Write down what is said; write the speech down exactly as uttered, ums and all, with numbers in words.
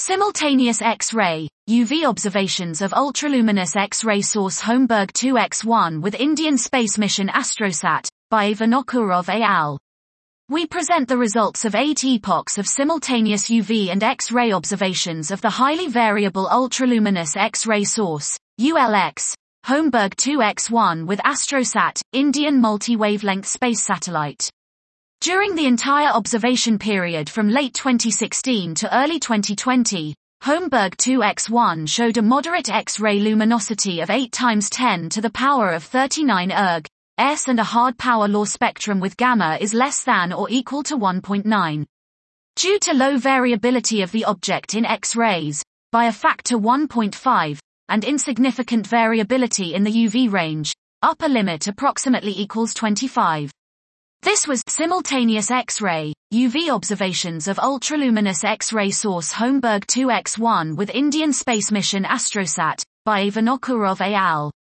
Simultaneous X-ray, U V observations of ultraluminous X-ray source Homburg two by one with Indian space mission AstroSat, by Vinokurov et al. We present the results of eight epochs of simultaneous U V and X-ray observations of the highly variable ultraluminous X-ray source, U L X, Homburg two by one with AstroSat, Indian multi-wavelength space satellite. During the entire observation period from late twenty sixteen to early twenty twenty, Homburg two by one showed a moderate X-ray luminosity of eight times ten to the power of thirty-nine erg, S and a hard power law spectrum with gamma is less than or equal to one point nine. Due to low variability of the object in X-rays, by a factor one point five, and insignificant variability in the U V range, upper limit approximately equals twenty-five. This was simultaneous X-ray, U V observations of ultraluminous X-ray source Homburg two by one with Indian space mission AstroSat, by Vinokurov et al.